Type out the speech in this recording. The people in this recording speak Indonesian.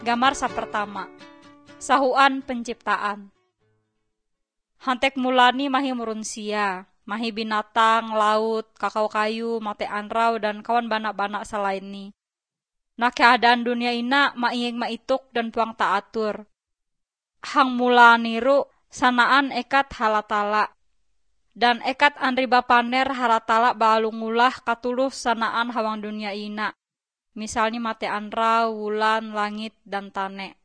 Gambar sapertama. Sahuan penciptaan. Hantek mulani mahi murunsia, mahi binatang, laut, kakao kayu, mate anrau, dan kawan banak-banak selain ni. Nah keadaan dunia ina mainging maituk dan puang taatur. Hang mula niru sanaan ekat halatala. Dan ekat anriba paner halatala balungulah katuluh sanaan hawang dunia ina. Misalnya mate anrau, wulan, langit, dan tane.